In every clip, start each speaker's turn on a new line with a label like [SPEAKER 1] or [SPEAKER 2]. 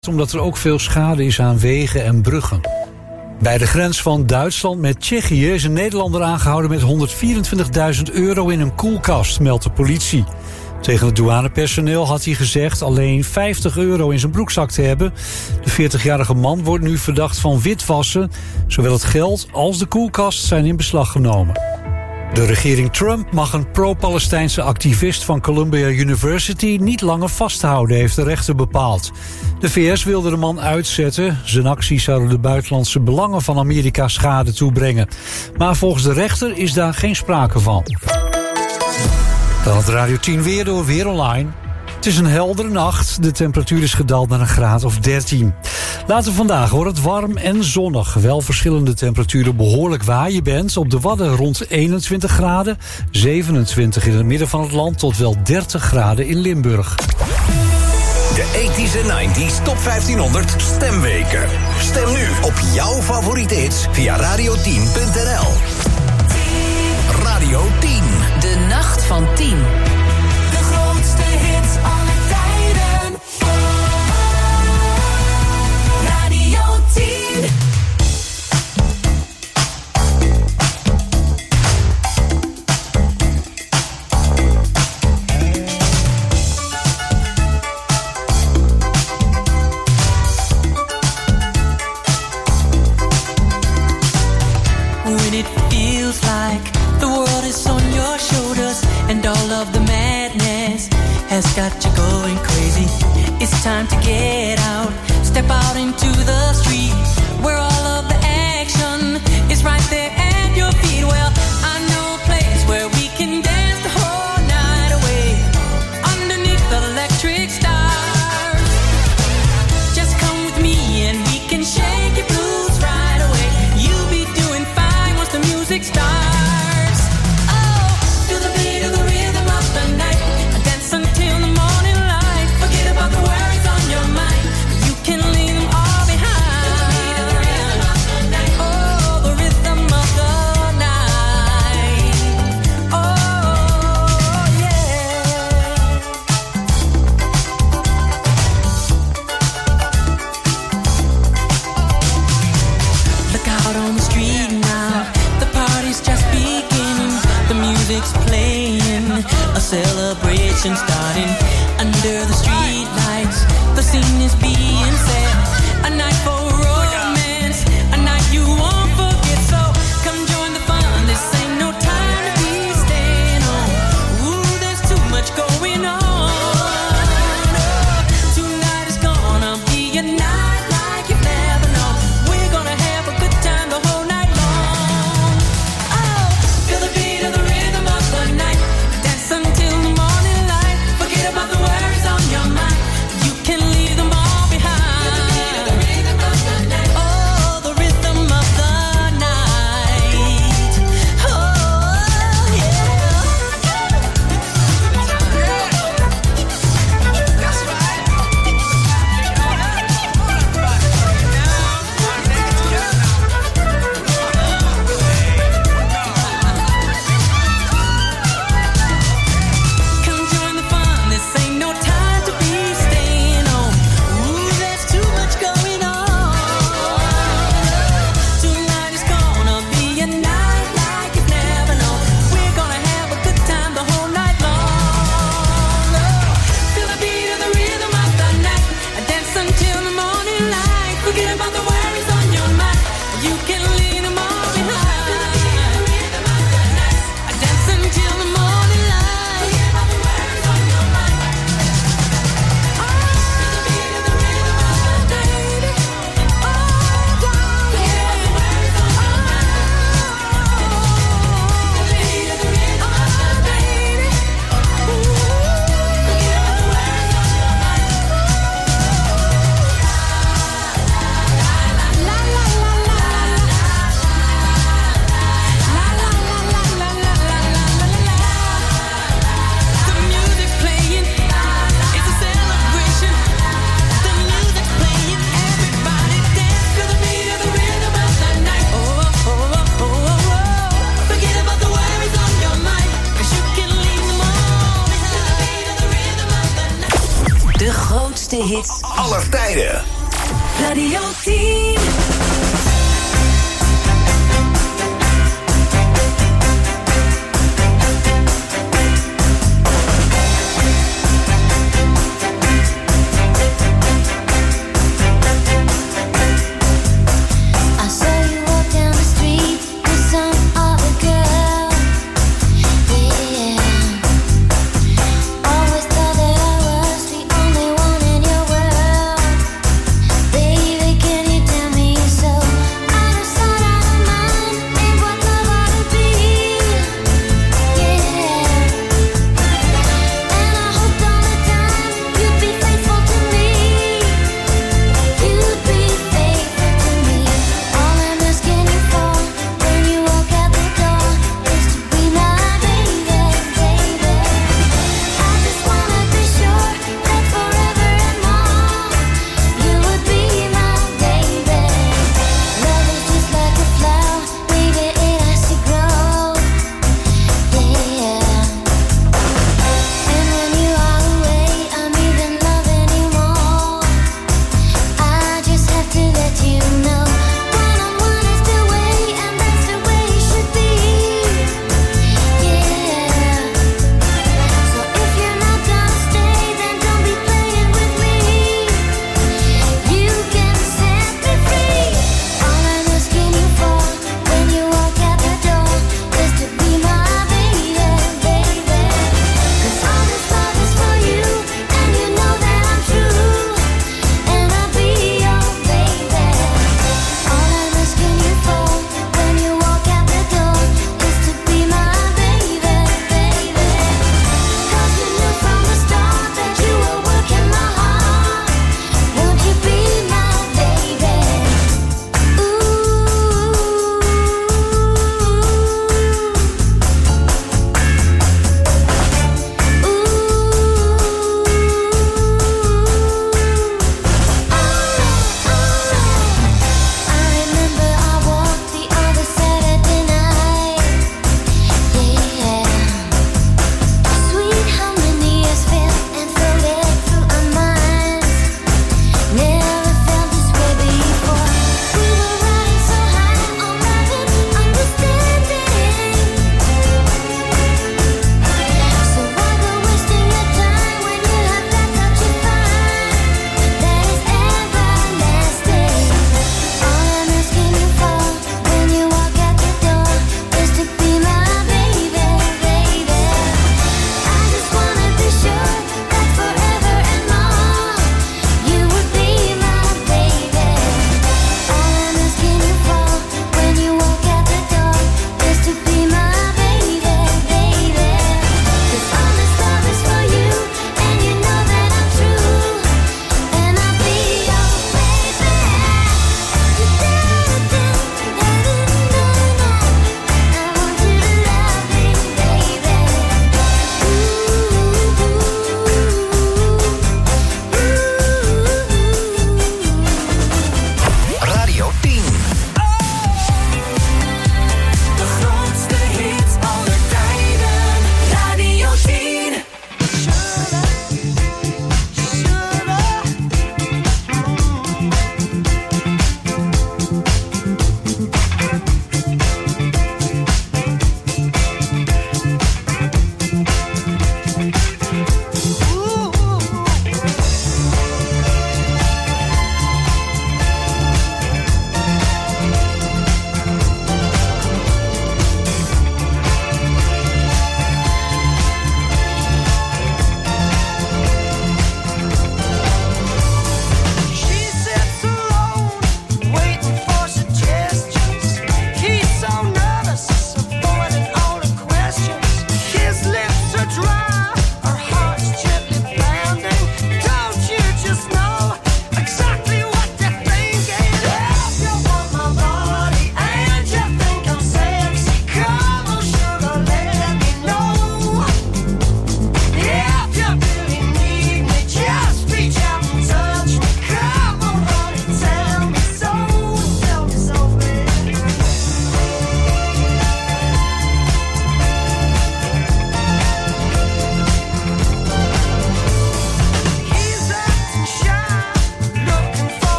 [SPEAKER 1] omdat er ook veel schade is aan wegen en bruggen. Bij de grens van Duitsland met Tsjechië is een Nederlander aangehouden met €124.000 in een koelkast, meldt de politie. Tegen het douanepersoneel had hij gezegd alleen €50 in zijn broekzak te hebben. De 40-jarige man wordt nu verdacht van witwassen. Zowel het geld als de koelkast zijn in beslag genomen. De regering Trump mag een pro-Palestijnse activist van Columbia University niet langer vasthouden, heeft de rechter bepaald. De VS wilde de man uitzetten. Zijn acties zouden de buitenlandse belangen van Amerika schade toebrengen. Maar volgens de rechter is daar geen sprake van. Dan het Radio 10 weer door Weer Online. Het is een heldere nacht. De temperatuur is gedaald naar een graad of 13. Later vandaag wordt het warm en zonnig. Wel verschillende temperaturen behoorlijk waar je bent. Op de Wadden rond 21 graden. 27 in het midden van het land tot wel 30 graden in Limburg.
[SPEAKER 2] De 80s en 90s Top 1500 Stemweken. Stem nu op jouw favoriete hits via radio10.nl. Radio 10.
[SPEAKER 3] De nacht van 10.
[SPEAKER 4] De grootste hits aller tijden. Radio 10.
[SPEAKER 5] When it feels like the world is on your shoulders and all of the madness has got you going crazy. It's time to get out, step out into the street where all of the action is right there at your feet. Well, I know a place where we can dance the whole night away underneath the electric stars. Just come with me and we can shake your blues right away. You'll be doing fine once the music starts. Oh, feel the beat of the rhythm of the night. Dance until the morning light. Forget about the worries on your mind. You can leave them all behind. Feel the beat of the rhythm of the night. Oh, the rhythm of the night. Oh, yeah. Look out on the street now. The party's just beginning. The music's playing. A celebration starting under the street lights. The scene is being set. A night for romance. A night you won't forget. So come join the fun. This ain't no time to be staying home. Ooh, there's too much going on. Oh, tonight is gonna be a night like you've never known. We're gonna have a good time the whole night long. Oh, feel the beat of the rhythm of the night. Dance until the morning light. Forget about the worries on your mind. You can leave them all behind. Feel the beat of the rhythm of
[SPEAKER 2] hits aller tijden.
[SPEAKER 4] Radio 10.
[SPEAKER 6] Baby, can you tell me so?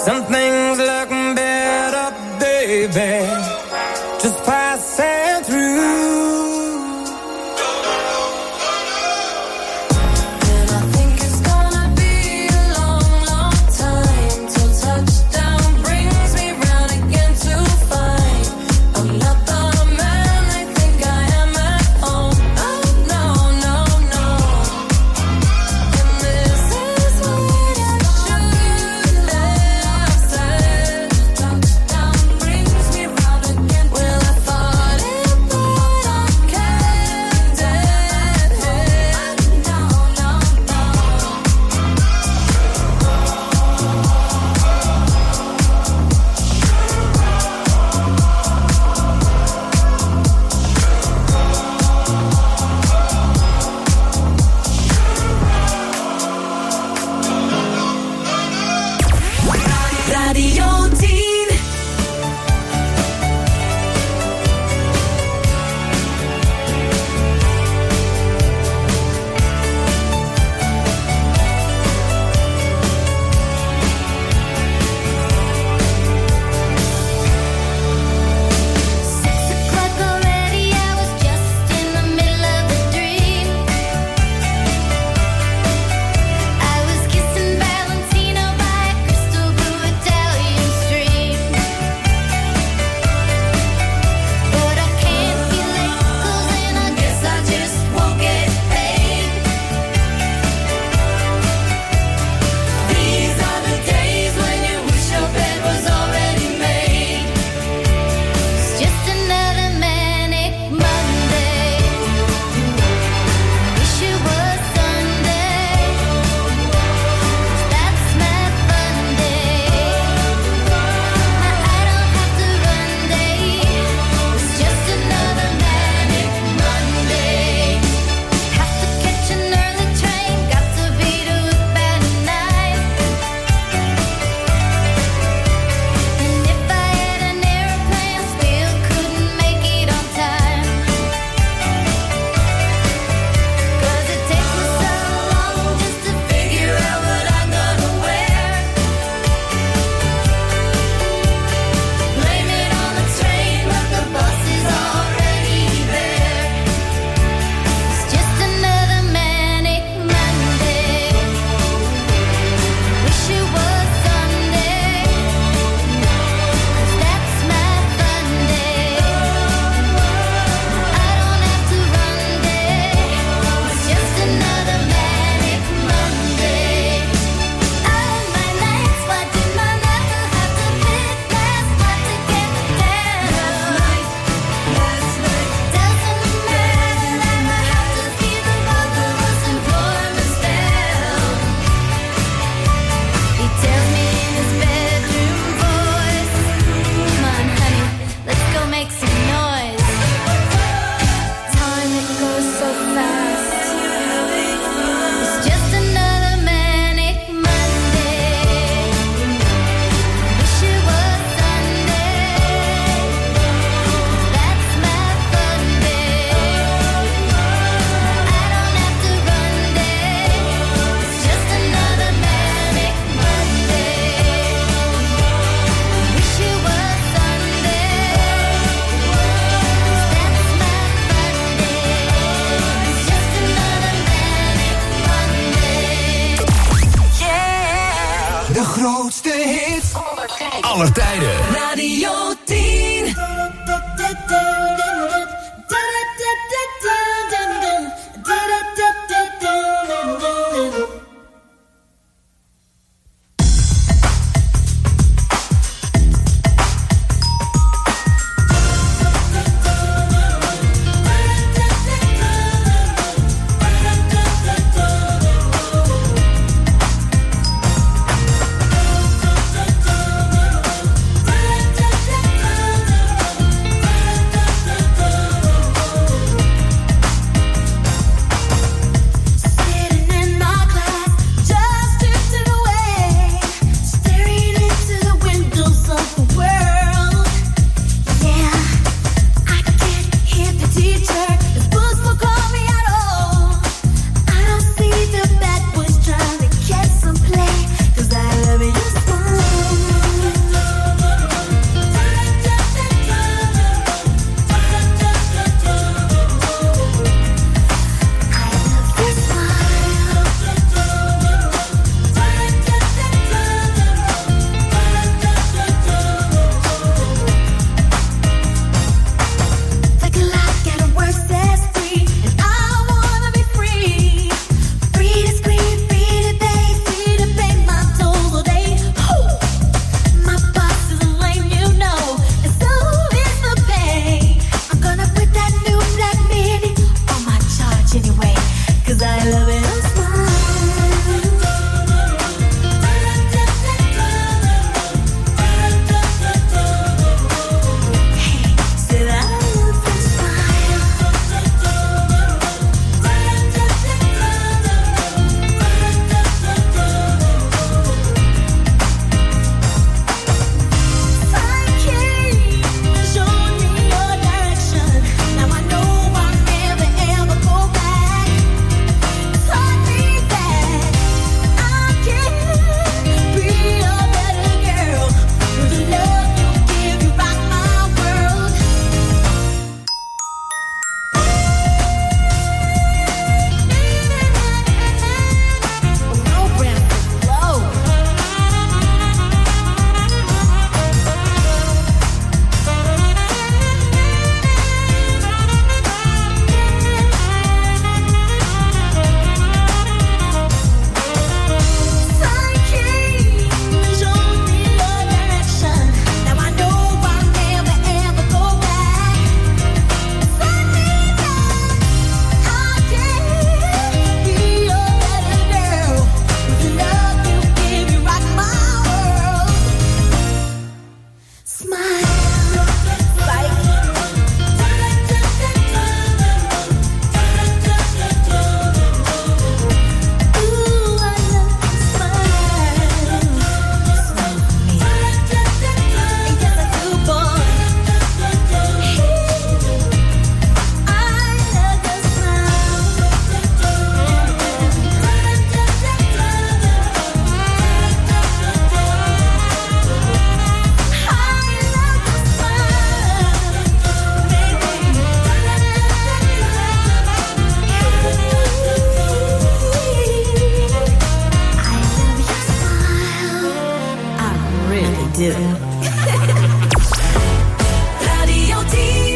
[SPEAKER 6] Something's looking better, baby. Just passing through.
[SPEAKER 2] aller tijden.
[SPEAKER 4] Radio 10.
[SPEAKER 7] do.
[SPEAKER 4] Radio 10.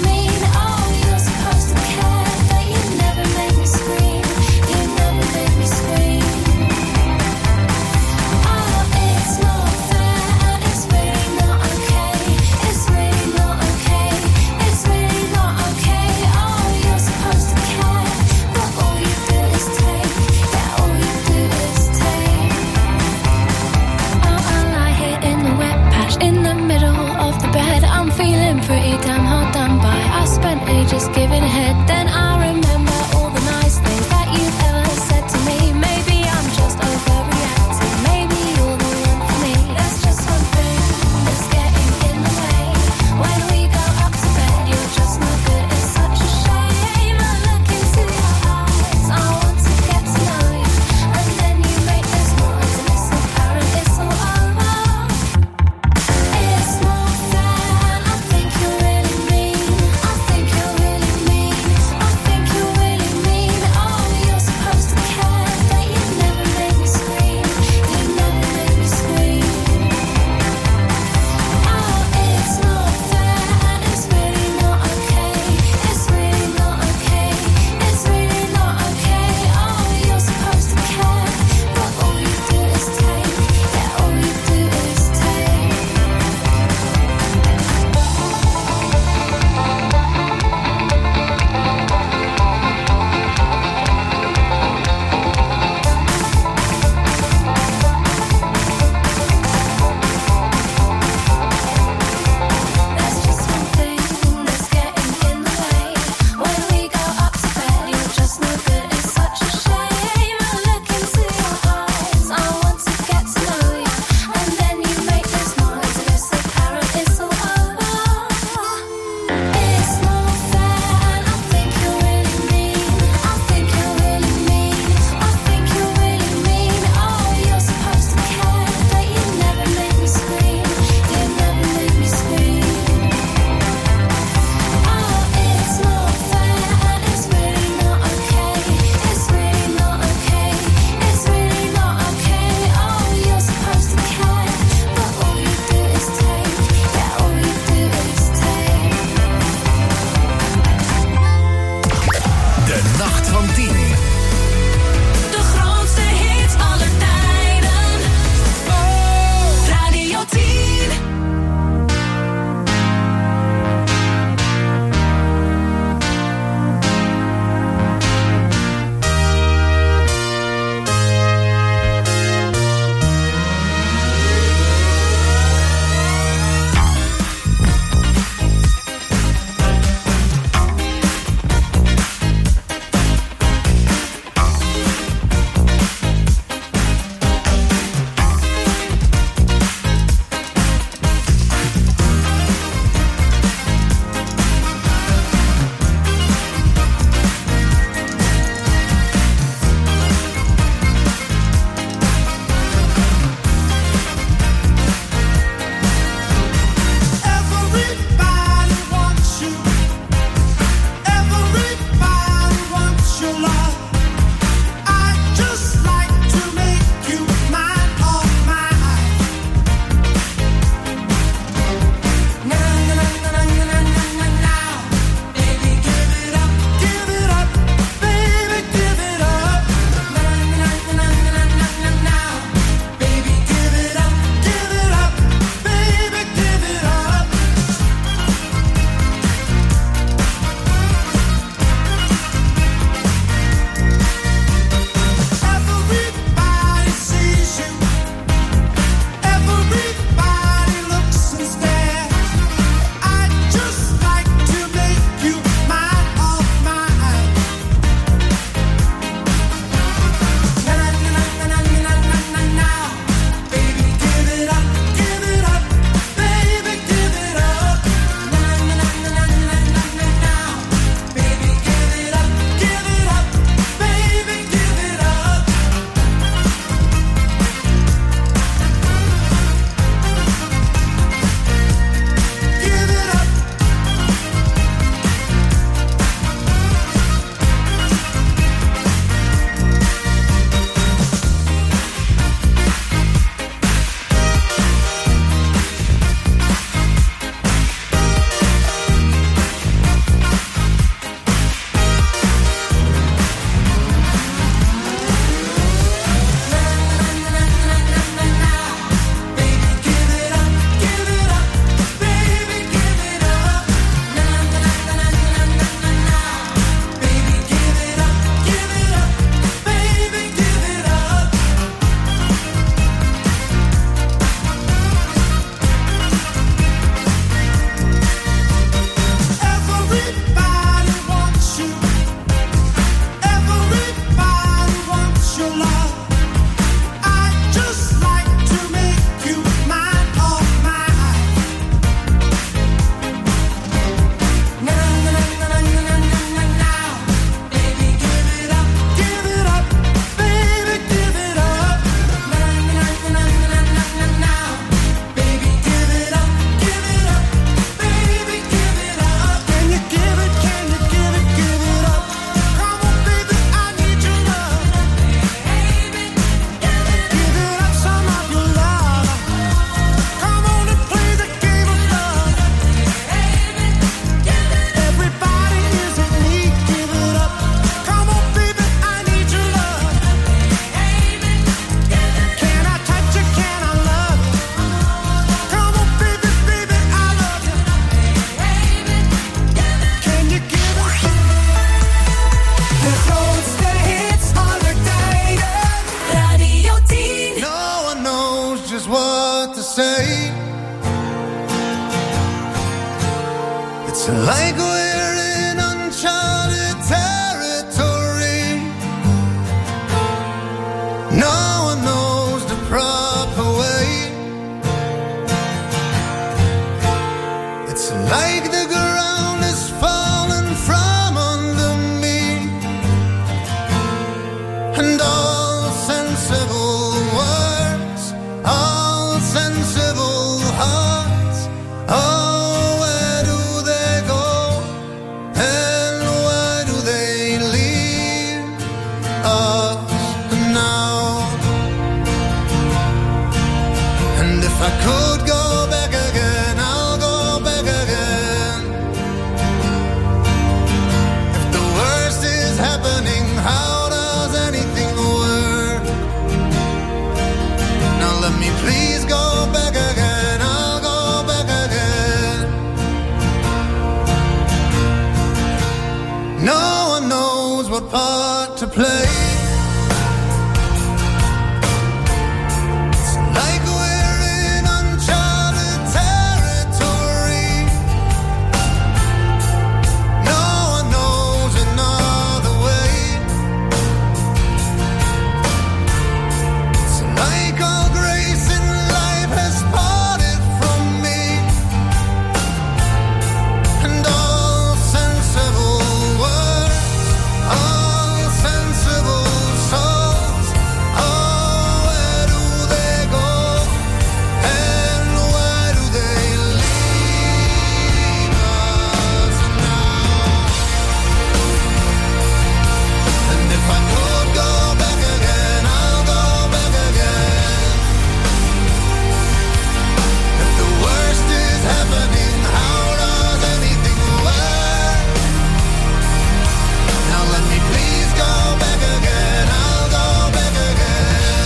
[SPEAKER 8] Make me
[SPEAKER 7] It's like we're in uncharted territory. No one knows the proper way. It's like the ground is falling from under me, and all sensible words, all sensible hearts, oh, where do they go, and why do they leave us now? And if I could go back again, I'll go back again. If the worst is happening, how does anything work? Now let me please go back again, I'll go back again. No one knows what part to play. It's like we're in uncharted territory. No one knows another way. It's like all grace in life has parted from me, and all sensible words, all sensible souls, oh, where do they go, and why do they leave us now? And if I could go back again, I'll go back again. If the worst is happening, how does anything work? Now let me please go back again, I'll go back again.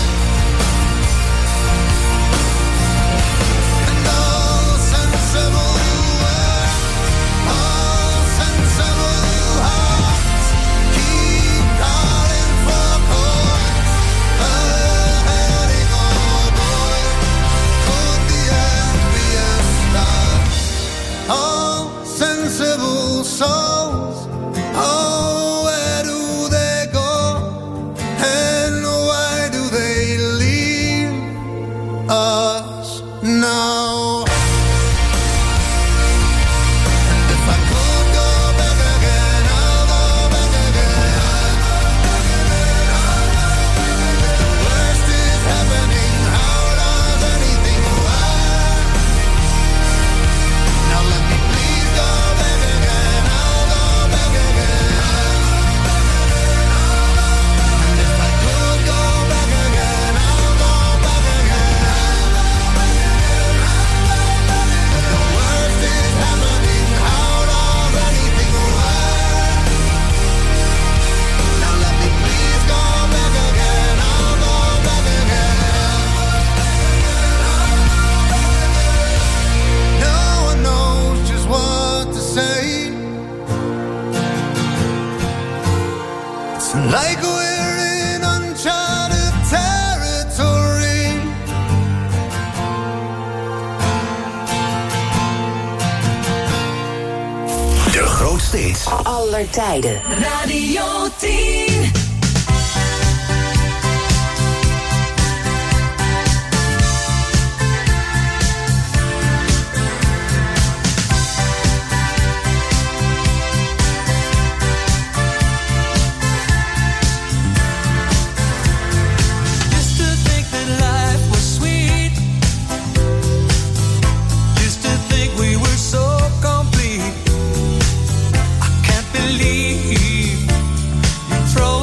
[SPEAKER 7] And all sensible words, all sensible hearts keep calling for chords. A heading, oh boy, could the end be a start? All sensible souls, oh, where do they go, and why do they leave us now? And if I could go back again, I'll go back again. If the worst is happening, how does anything work? Now let me please go back again, I'll go back again. And if I could go back again, I'll go back again. If the worst is happening, how does anything work? Now let me please go back again, I'll go back again. No one knows just what to say. It's like we're in uncharted territory.
[SPEAKER 2] De grootste hits.
[SPEAKER 3] Aller tijden.
[SPEAKER 4] Radio 10.
[SPEAKER 5] Used to think that life was sweet. Used to think we were so complete. I can't believe you throw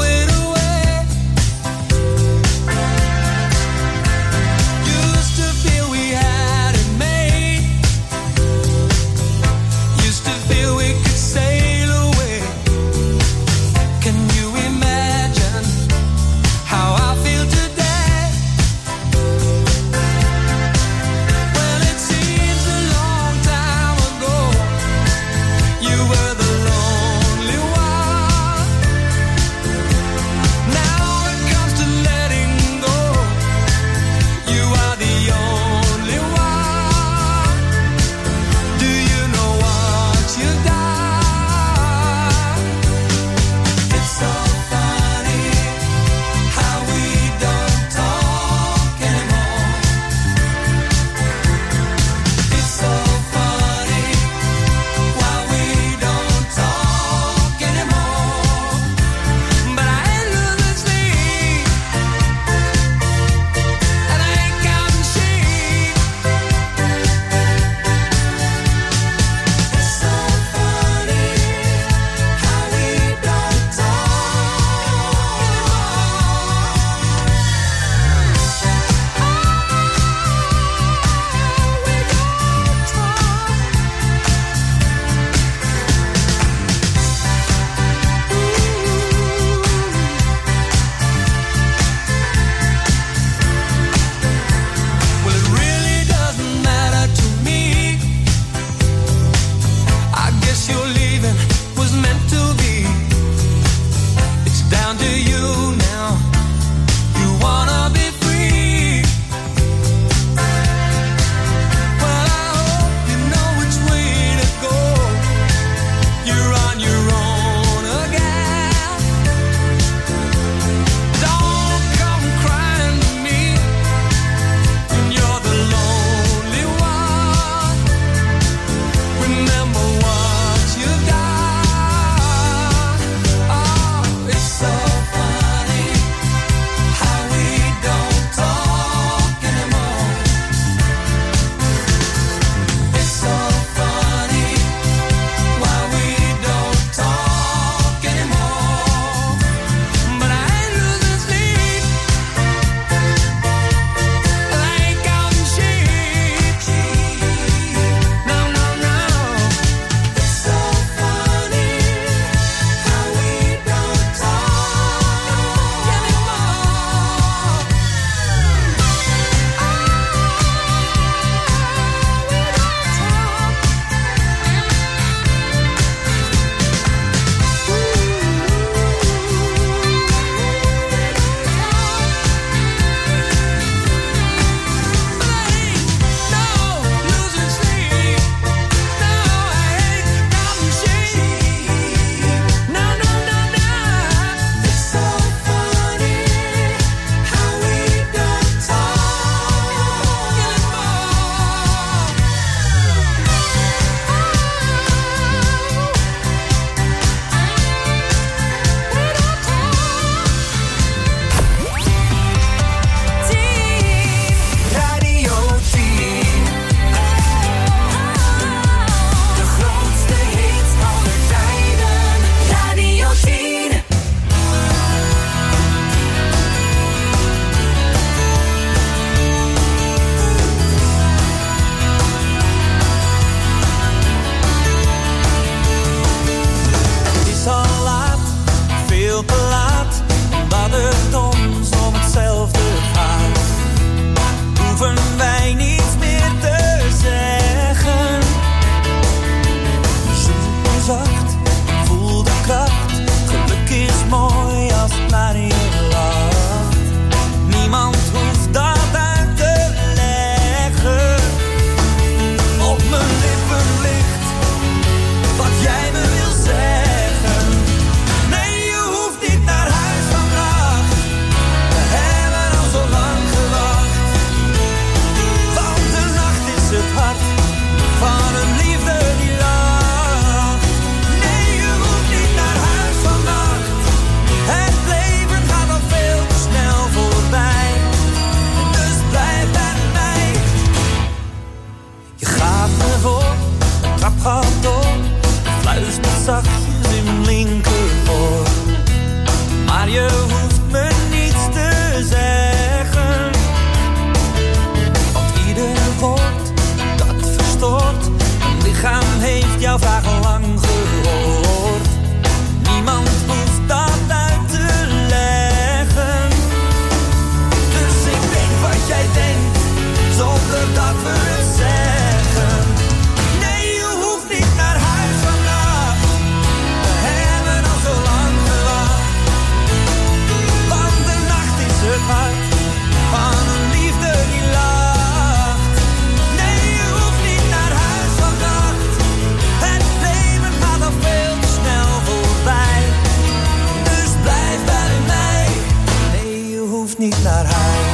[SPEAKER 6] laten we het zeggen. Nee, je hoeft niet naar huis vannacht. We hebben al zo lang gewacht. Want de nacht is het hart van een liefde die lacht. Nee, je hoeft niet naar huis vannacht. Het leven gaat al veel te snel voorbij. Dus blijf bij mij. Nee, je hoeft niet naar huis.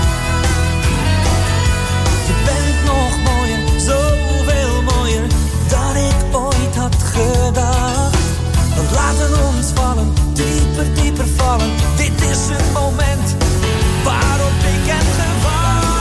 [SPEAKER 6] Je bent nog mooier, zoveel mooier dan ik ooit had gedacht. We laten ons vallen, dieper, dieper vallen. Dit is het moment waarop ik heb gewacht.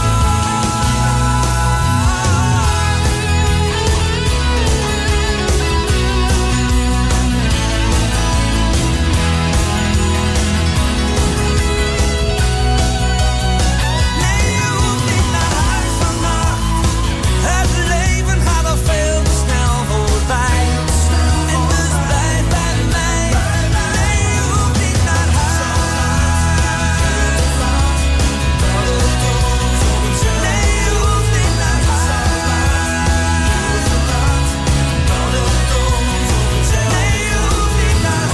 [SPEAKER 6] Nee, je hoeft niet naar huis vannacht. Het leven gaat al veel te snel voorbij. En dus blijf bij mij. Nee, je hoeft niet naar huis. Nee, je hoeft niet naar huis. Nee, je hoeft niet naar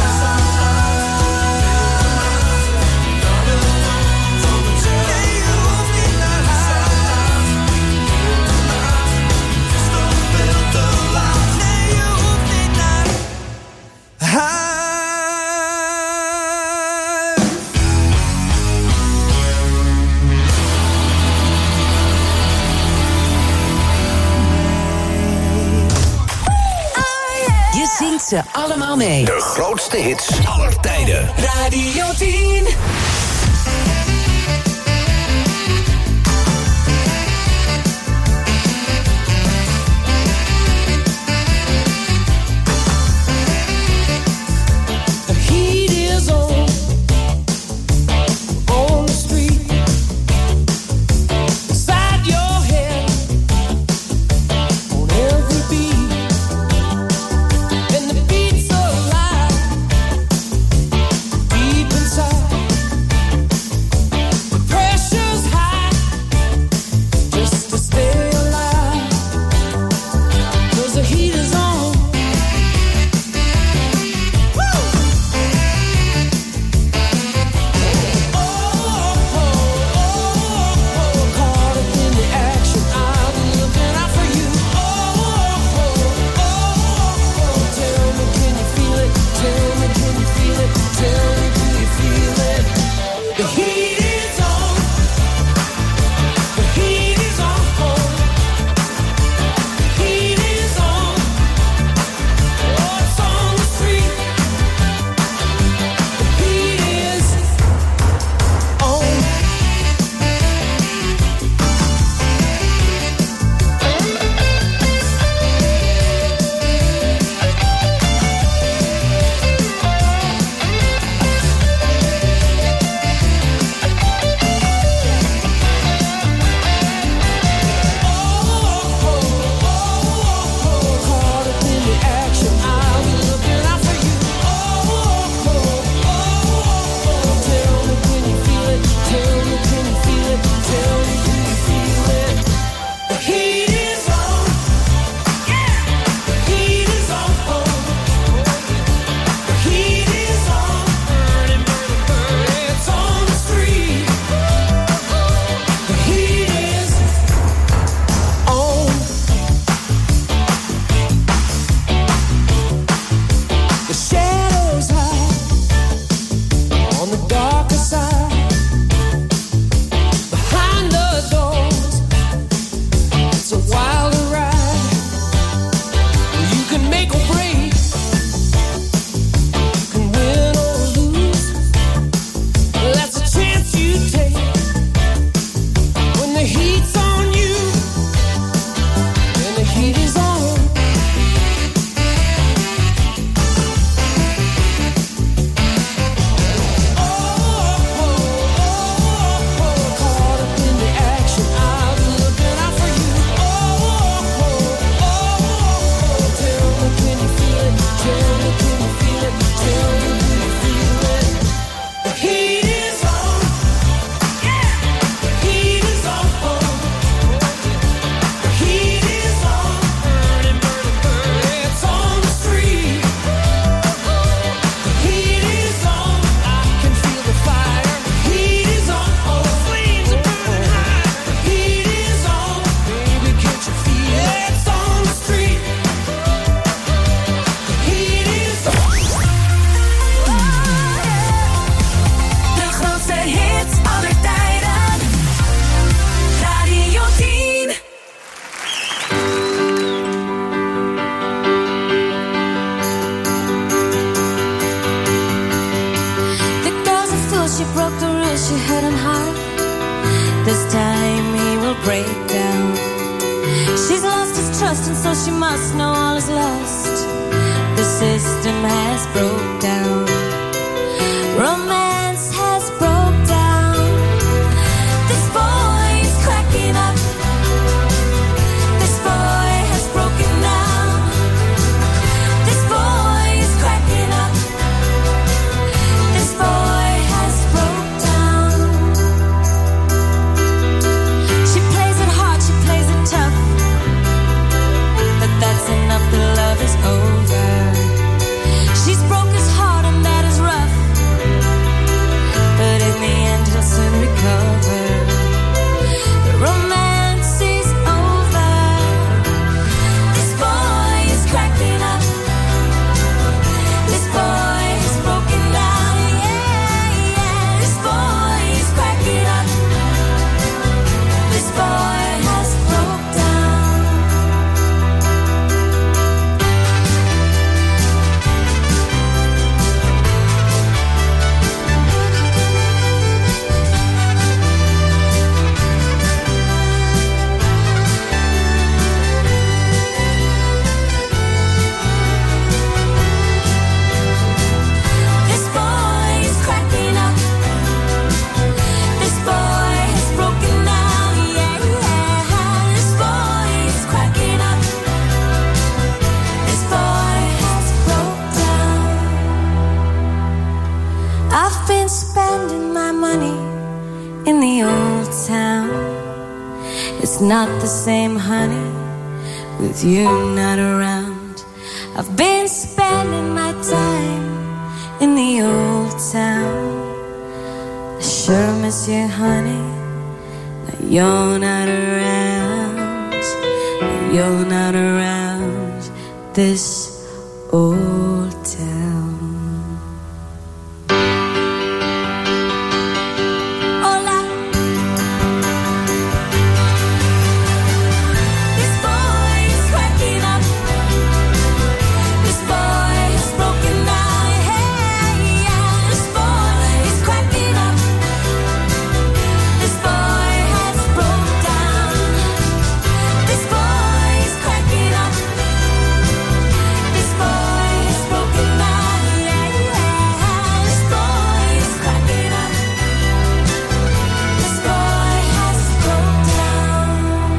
[SPEAKER 3] Je zingt ze allemaal mee.
[SPEAKER 2] De grootste hits aller tijden.
[SPEAKER 3] Radio 10.
[SPEAKER 6] The heat is on the street. Inside your head, on every beat, and the beat's alive deep inside.
[SPEAKER 8] breakdown. She's lost his trust, and so she must know all is lost. The system has broke down. Romance has broke down. This boy is cracking up. This boy has broken down. This boy is cracking up. This boy has broke down. She plays it hard, she plays it tough, but that's enough, the love is over. She's broke his heart and that is rough, but in the end he'll soon recover. The romance is over. This boy is cracking up. This boy is broken down. Yeah, yeah. This boy is cracking up. This boy has broke down. This boy is cracking up. This boy has broken down. Yeah, yeah. This boy is cracking up. This boy has broke down. I've been spending my money in the old town. It's not the same, honey, with you not around. I've been spending my time in the old town. I sure miss you, honey, but you're not around. You're not around this old town. Hola. This boy is cracking up. This boy is broken down. Hey, yeah. This boy is cracking up. This boy has broke down. This boy is cracking up. This boy is broken down. Yeah, yeah. This boy is cracking up. This boy has broke down.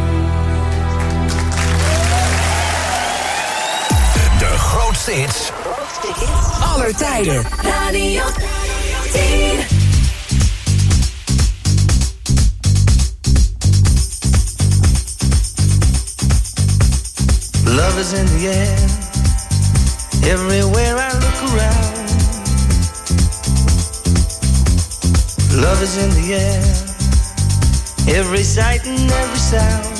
[SPEAKER 2] De grootste hits aller tijden.
[SPEAKER 4] Radio 10.
[SPEAKER 6] Love is in the air, everywhere I look around. Love is in the air, every sight and every sound.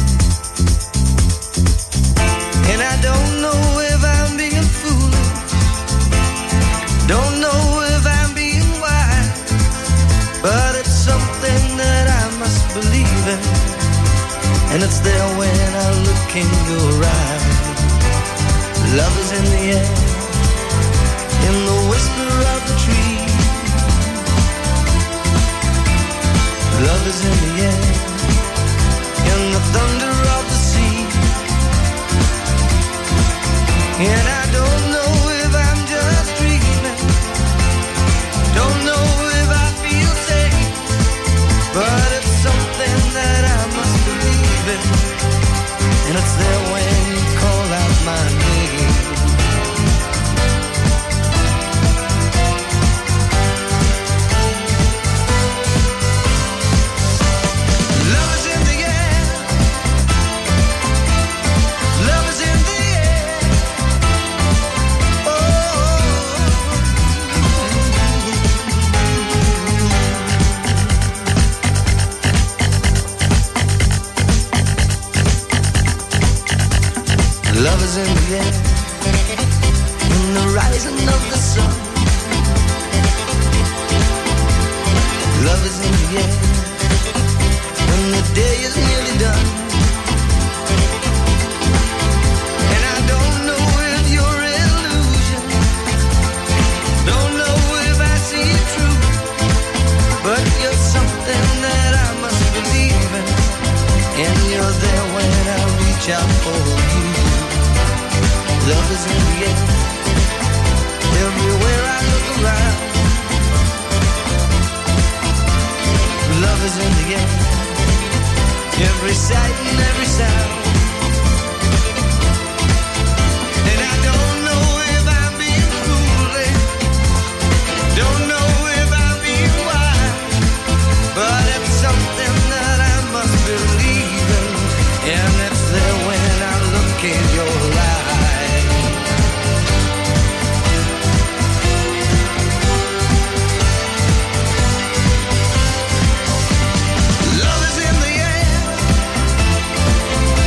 [SPEAKER 6] And I don't know if I'm being foolish, don't know if I'm being wise, but it's something that I must believe in, and it's there when I look in your eyes. Love is in the air, in the whisper of the tree. Love is in the air, in the thunder of the sea. And I don't know if I'm just dreaming, don't know if I feel safe, but it's something that I must believe in, and it's there when you call out my name. Love is in the air, love is in the air. Love is in the air, in the rising of the sun. Love is in the air, when the day is nearly done. And I don't know if you're illusion, don't know if I see it true, but you're something that I must believe in, You're there when I reach out for you. Love is in the air. Everywhere I look around. Love is in the air. Every sight and every sound. And I don't know if I'm being foolish. Don't know if I'm being wise. But it's something that I must believe in. And it's there when I look in your eyes. Love is in the air.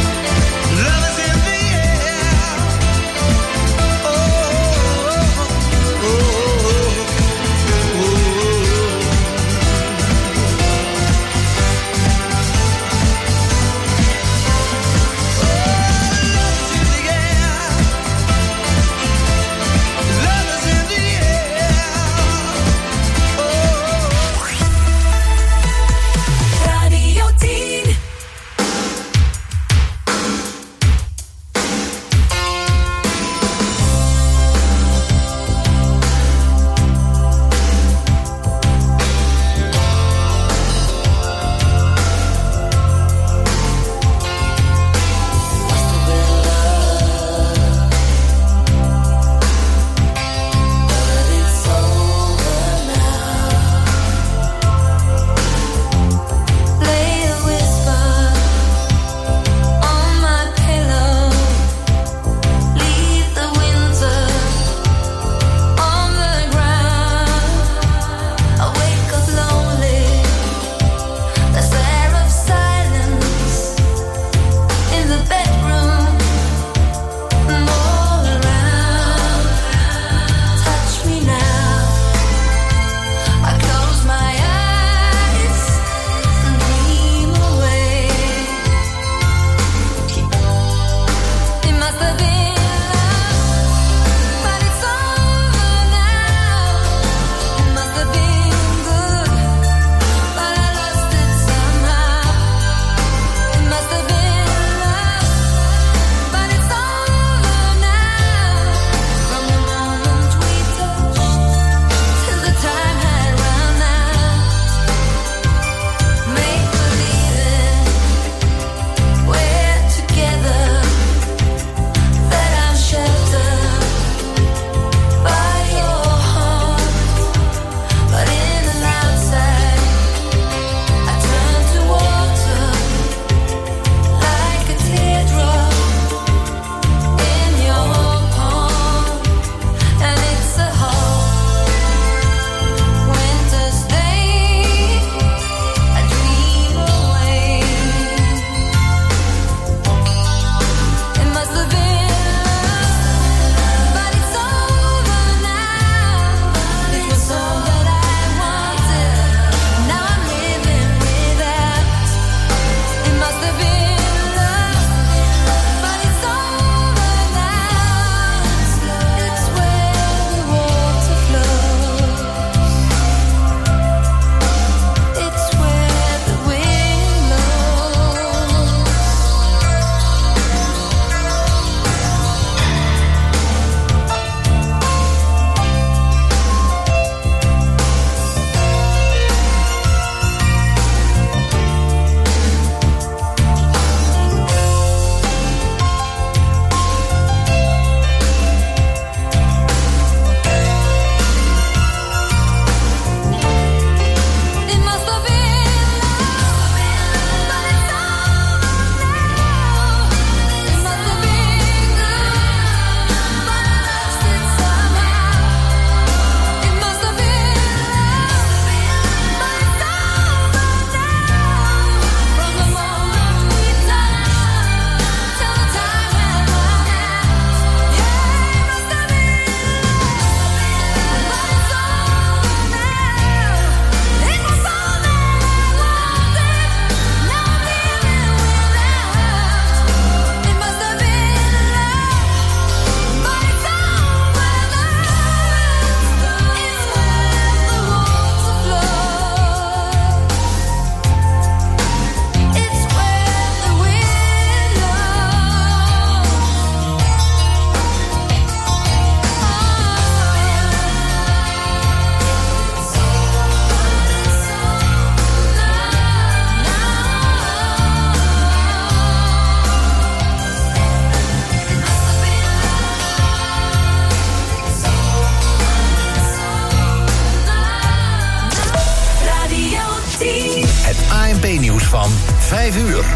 [SPEAKER 2] 5 uur.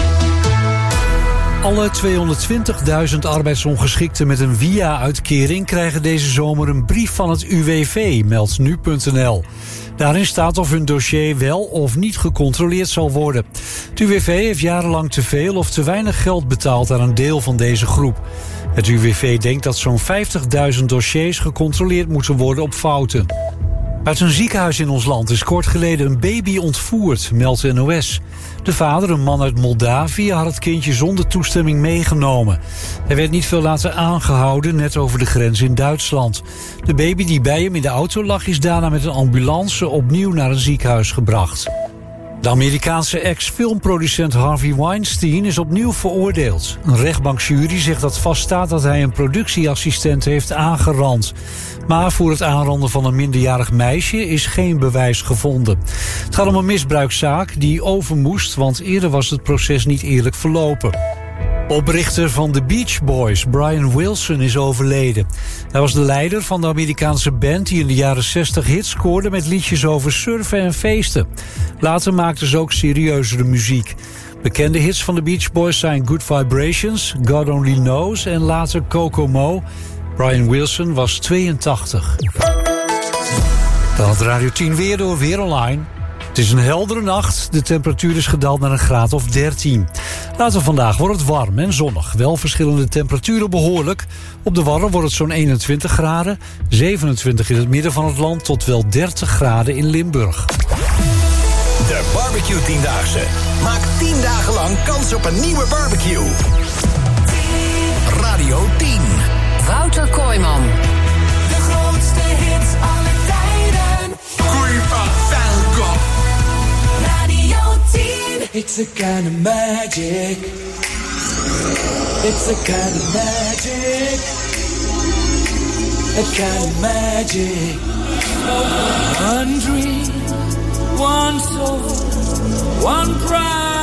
[SPEAKER 1] Alle 220.000 arbeidsongeschikten met een WIA-uitkering krijgen deze zomer een brief van het UWV, meldt nu.nl. Daarin staat of hun dossier wel of niet gecontroleerd zal worden. Het UWV heeft jarenlang te veel of te weinig geld betaald aan een deel van deze groep. Het UWV denkt dat zo'n 50.000 dossiers gecontroleerd moeten worden op fouten. Uit een ziekenhuis in ons land is kort geleden een baby ontvoerd, meldt de NOS. De vader, een man uit Moldavië, had het kindje zonder toestemming meegenomen. Hij werd niet veel later aangehouden, net over de grens in Duitsland. De baby die bij hem in de auto lag, is daarna met een ambulance opnieuw naar een ziekenhuis gebracht. De Amerikaanse ex-filmproducent Harvey Weinstein is opnieuw veroordeeld. Een rechtbankjury zegt dat vaststaat dat hij een productieassistent heeft aangerand. Maar voor het aanranden van een minderjarig meisje is geen bewijs gevonden. Het gaat om een misbruikzaak die over moest, want eerder was het proces niet eerlijk verlopen. Oprichter van de Beach Boys, Brian Wilson, is overleden. Hij was de leider van de Amerikaanse band die in de jaren 60 hits scoorde met liedjes over surfen en feesten. Later maakten ze ook serieuzere muziek. Bekende hits van de Beach Boys zijn Good Vibrations, God Only Knows en later Kokomo. Brian Wilson was 82. Dan het Radio 10 weer door Weer Online. Het is een heldere nacht. De temperatuur is gedaald naar een graad of 13. Later vandaag wordt het warm en zonnig. Wel verschillende temperaturen behoorlijk. Op de Wadden wordt het zo'n 21 graden. 27 in het midden van het land tot wel 30 graden in Limburg.
[SPEAKER 2] De Barbecue 10-daagse. Maak 10 dagen lang kans op een nieuwe barbecue. Radio 10.
[SPEAKER 3] Wouter Kooijman.
[SPEAKER 4] De grootste hits aller tijden.
[SPEAKER 6] Falcon.
[SPEAKER 4] Radio 10.
[SPEAKER 6] It's a kind of magic. It's a kind of magic. A kind of magic. One dream, one soul, one pride.